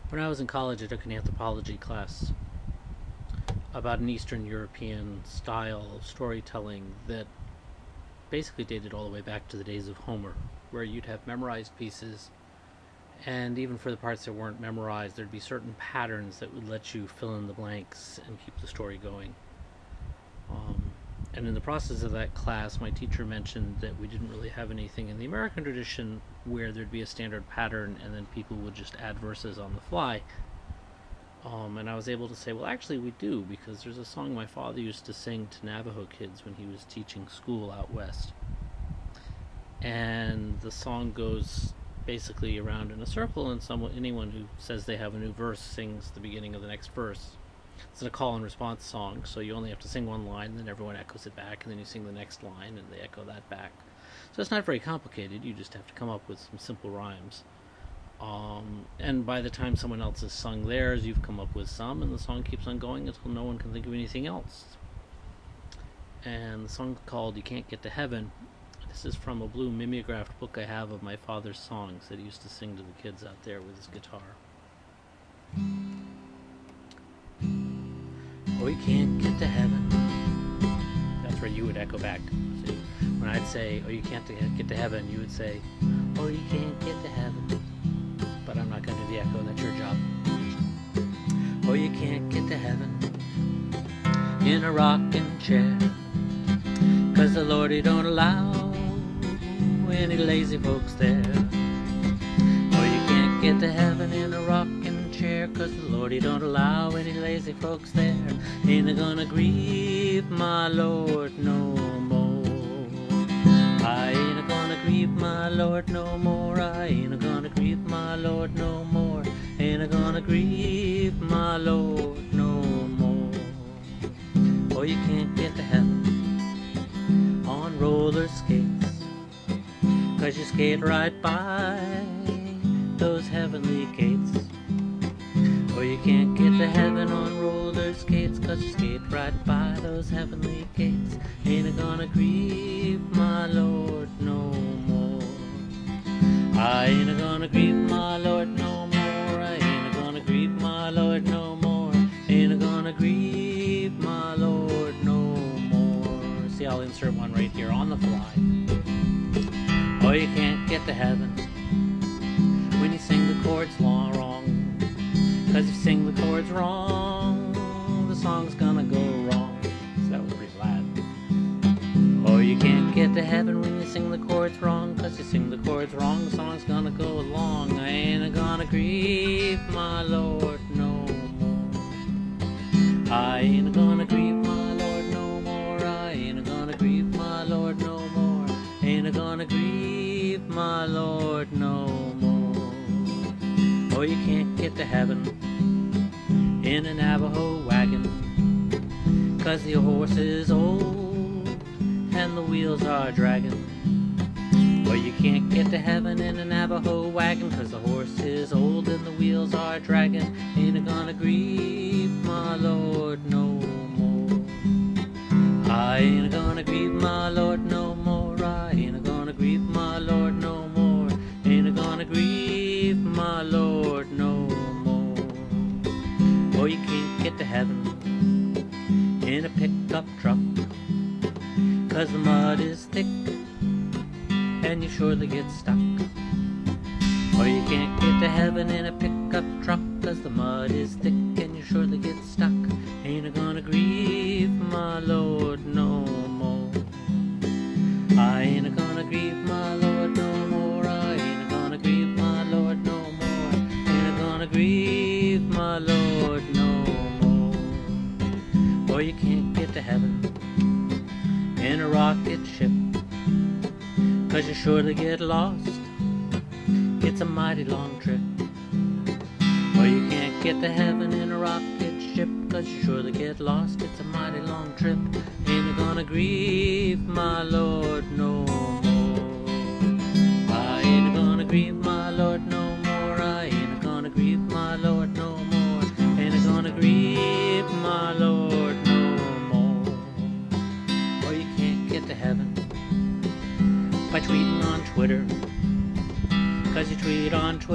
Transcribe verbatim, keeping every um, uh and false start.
When I was in college, I took an anthropology class about an Eastern European style of storytelling that basically dated all the way back to the days of Homer, where you'd have memorized pieces, and even for the parts that weren't memorized, there'd be certain patterns that would let you fill in the blanks and keep the story going. Um, and in the process of that class, my teacher mentioned that we didn't really have anything in the American tradition where there'd be a standard pattern and then people would just add verses on the fly. Um, and I was able to say, well, actually, we do, because there's a song my father used to sing to Navajo kids when he was teaching school out west. And the song goes basically around in a circle, and someone, anyone who says they have a new verse sings the beginning of the next verse. It's a call and response song, so you only have to sing one line, and then everyone echoes it back, and then you sing the next line, and they echo that back. So it's not very complicated, you just have to come up with some simple rhymes. Um, and by the time someone else has sung theirs, you've come up with some, and the song keeps on going until no one can think of anything else. And the song's called You Can't Get to Heaven. This is from a blue mimeographed book I have of my father's songs that he used to sing to the kids out there with his guitar. Oh, you can't get to heaven. That's where you would echo back. So when I'd say, oh, you can't get to heaven, you would say, oh, you can't get to heaven. But I'm not going to do the echo, that's your job. Oh, you can't get to heaven in a rocking chair, 'cause the Lord, he don't allow any lazy folks there. Oh, you can't get to heaven in a rocking chair, 'cause the Lord, he don't allow any lazy folks there. Ain't gonna grieve my Lord no more. I ain't gonna grieve my Lord no more. I ain't gonna grieve my Lord no more. Ain't gonna grieve my Lord no more. Oh, you can't get to heaven on roller skates, 'cause you skate right by those heavenly gates. Oh, you can't get to heaven on roller skates, 'cause you skate right by those heavenly gates. Ain't gonna grieve my Lord no more. I ain't gonna grieve my Lord no more. I ain't gonna grieve my Lord no more. Ain't gonna grieve my Lord no more. See, I'll insert one right here on the fly. Oh, you can't get to heaven when you sing the chords long wrong, 'cause if you sing the chords wrong, the song's gonna go wrong. So that was pretty loud. Oh, you can't get to heaven when you sing the chords wrong, 'cause you sing the chords wrong, the song's gonna go along. I ain't gonna grieve my Lord no more. I ain't gonna grieve my Lord no more. I ain't gonna grieve my Lord no more. Ain't gonna grieve my Lord no more. Oh, you can't get to heaven in a Navajo wagon, 'cause the horse is old and the wheels are dragging. Oh, you can't get to heaven in a Navajo wagon, 'cause the horse is old and the wheels are dragging. Ain't gonna grieve my Lord no more. I ain't gonna grieve my Lord no more. I ain't gonna grieve my Lord no more. Ain't gonna grieve my Lord no more. Oh, you can't get to heaven in a pickup truck, 'cause the mud is thick and you surely get stuck. Oh, you can't get to heaven in a pickup truck, 'cause the mud is thick and you surely get stuck. Ain't gonna grieve my Lord no more. I ain't gonna grieve my Lord no more. I ain't gonna grieve my Lord no more. Ain't gonna grieve my Lord no more. Oh, you can't get to heaven in a rocket ship, 'cause you surely get lost. It's a mighty long trip. Oh, you can't get to heaven in a rocket ship, 'cause you surely get lost. It's a mighty long trip. Ain't gonna grieve my Lord no more. I ain't gonna grieve my Lord no more. I ain't gonna grieve my Lord no more. Ain't gonna grieve my Lord no more. Oh, you can't get to heaven by tweeting on Twitter, 'cause you tweet on Twitter